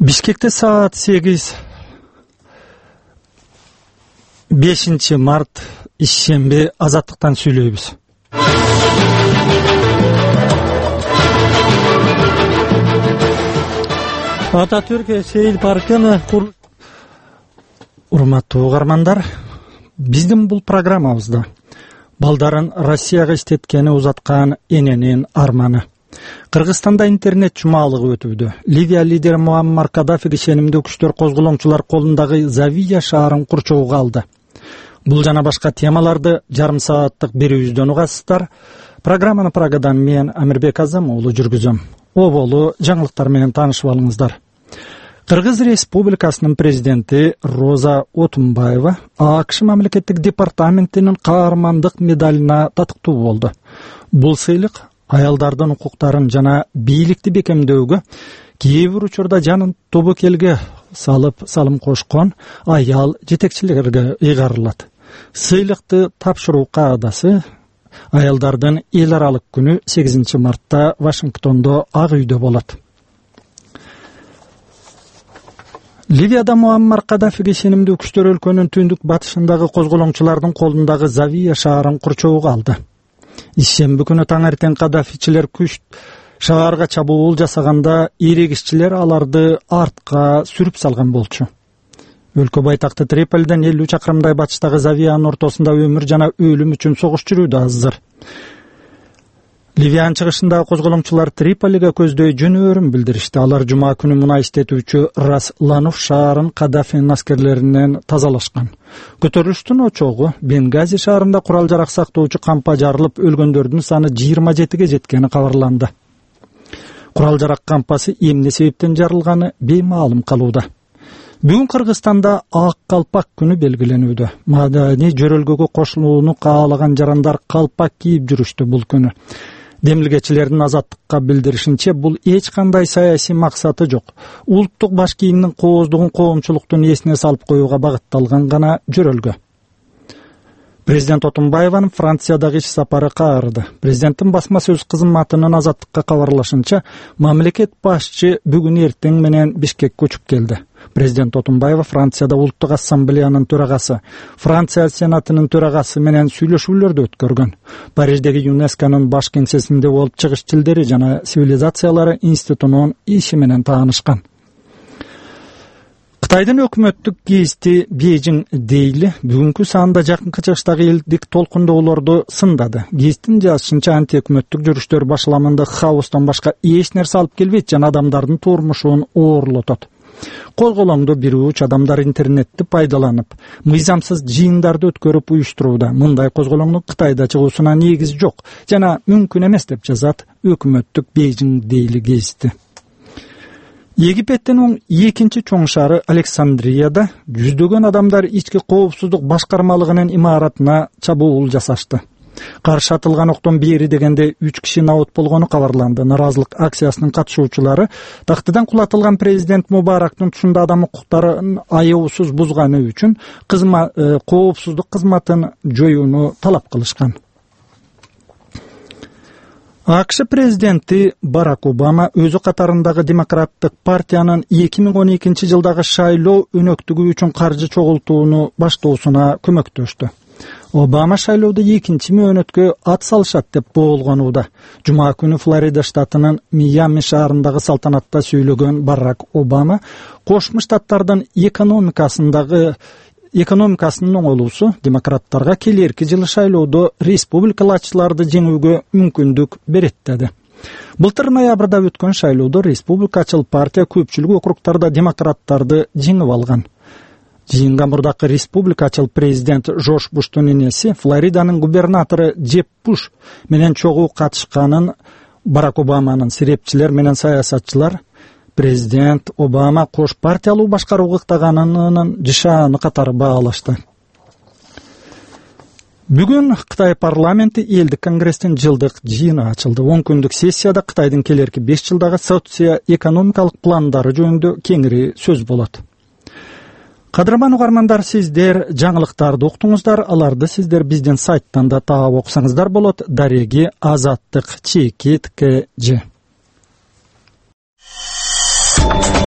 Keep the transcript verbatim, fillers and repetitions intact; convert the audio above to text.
Бишкекте саат сегиз. бешинчи март ишемби. Азаттыктан сүйлөйбүз. Ататүрк Сейил паркын кур... Урматтуу угармандар, биздин бул программабызда балдарын Россияга иштеткени узаткан эненин арманы. Кыргызстанда интернет жумалыгы өтүүдө. Ливия лидери Муаммар Каддафиге ишенимдүү күчтөр козголоңчулар колундагы Завия шаарын курчоого алды. Бул жана башка темаларды жарым сааттык берүүбүздөн угасыздар. Программаны Прагадан мен Амирбек Азам уулу жүргүзөм. Оболу жаңылыктар менен таанышып алыңыздар. Кыргыз Республикасынын президенти Роза Отунбаева АКШ мамлекеттик департаментинин каармандык медалына татыктуу болду. Бул сыйлык аялдардын укуктарын жана бийликти бекемдөөгө, кээ бир учурда жанын тобокелге салып салым кошкон аял жетекчилерге ыйгарылат. Сыйлыкты тапшыруу каадасы аялдардын эл аралык күнү сегизинчи мартта Вашингтондо Ак үйдө болот. Ливияда Муаммар Каддафиге ишенимдүү күчтөр өлкөнүн түндүк батышындагы козголоңчулардын колундагы Завия шаарын курчоого алды. Ишемби күнү таңертең Каддафичилер күч шаарга чабуул жасаганда эрегишчилер аларды артка сүрүп салган болчу. Өлкө байтакты Триполиден элүү чакырымдай батыштагы Завиянын ортосунда өмүр жана өлүм үчүн согуш жүрүүдө азыр. Ливиянын чыгышындагы козголоңчулар Триполиге көздөй жөнөөрүн билдиришти. Алар жума күнү мунай иштетүүчү Рас Лануф шаарын Каддафинин аскерлеринен тазалашкан. Көтөрүлүштүн очогу Бенгази шаарында курал жарак сактоочу кампа жарылып, өлгөндөрдүн саны жыйырма жетиге жеткени кабарланды. Курал жарак кампасы эмне себептен жарылганы беймаалым калууда. Бүгүн Кыргызстанда Ак калпак күнү белгиленүүдө. Маданий жөрөлгөгө кошулууну каалаган жарандар калпак кийип жүрүштү бул күнү. Демилгечилердин азаттыкка билдиришинче, бул эч кандай саясий максаты жок. Улуттук баш кийимдин кооздугун коомчулуктун эсине салып коюуга багытталган гана жөрөлгө. Президент Отунбаеванын Франциядагы иш сапары каарыды. Президенттин басма сөз кызматынын азаттыкка кабарлашынча, мамлекет башчы бүгүн эртең менен Бишкекке көчүп келди. Президент Отунбаева Францияда Улуттук ассамблеянын төрагасы, Франция сенатынын төрагасы менен сүйлөшүүлөрдү өткөргөн. Париждеги ЮНЕСКОнун баш кеңсесинде болуп чыгыш тилдери жана цивилизациялары институтунун иши менен таанышкан. Кытайдын өкмөттүк гезити Бейжиң Дейли бүгүнкү саанда жакынкы чыгыштагы элдик толкундоолорду сындады. Гезиттин жазышынча, антиөкмөттүк жүрүштөр башламында хаостон башка эч нерсе алып келбейт жана адамдардын турмушун оорлотот. Козголоңдо бир уч адамдар интернетти пайдаланып, мыйзамсыз жыйындарды өткөрүп уюштурууда. Мындай козголоңдун Кытайда чыгуусуна негиз жок жана мүмкүн эмес деп жазат өкмөттүк Бейжиң Дейли гезити. Египеттин экинчи чоң шаары Александрияда жүздөгөн адамдар ички коопсуздук башкармалыгынын имаратына чабуул жасашты. Каршы атылган октон бери дегенде үч киши набут болгону кабарланды. Наразылык акциясынын катышуучулары тактыдан кулатылган президент Мубарактын тушунда адам укуктарын аяусуз бузганы үчүн кызма коопсуздук кызматын жоюуну талап кылышкан. АКШ президенти Барак Обама өзү катарындагы демократтык партиянын эки миң он экинчи жылдагы шайлоо өнөктүгү үчүн каржы чогултууну баштоосуна көмөктөштү. Обама шайлоодо экинчи мөөнөткө ат салышат деп боолгонууда. Жума күнү Флорида штатынын Миами шаарындагы салтанатта сүйлөгөн Барак Обама Кошмо Штаттардын экономикасындагы экономикасынын оңолуусу демократтарга келерки жылы шайлоодо республикалачыларды жеңүүгө мүмкүндүк берет деди. Былтыр ноябрда өткөн шайлоодо республикачыл партия көпчүлүк округтарда демократтарды жеңип алган. Жыйынга мурдакы республикачыл президент Жорж Буштун энеси, Флориданын губернатору Джеб Буш менен чогуу катышканын Барак Обаманын сирепчилер менен саясатчылар президент Обама кош партиялуу башкарууга ыктаганынын жышааны катары баалашты. Бүгүн Кытай парламенти элдик конгресстин жылдык жыйыны ачылды. он күндүк сессияда Кытайдын келерки беш жылдагы социо-экономикалык пландары жөнүндө кеңири сөз болот. Кадырман угармандар, сиздер жаңылыктарды уктуңуздар. Аларды сиздер биздин сайттан да таап окусаңыздар болот. Дареги азаттык чекит кж.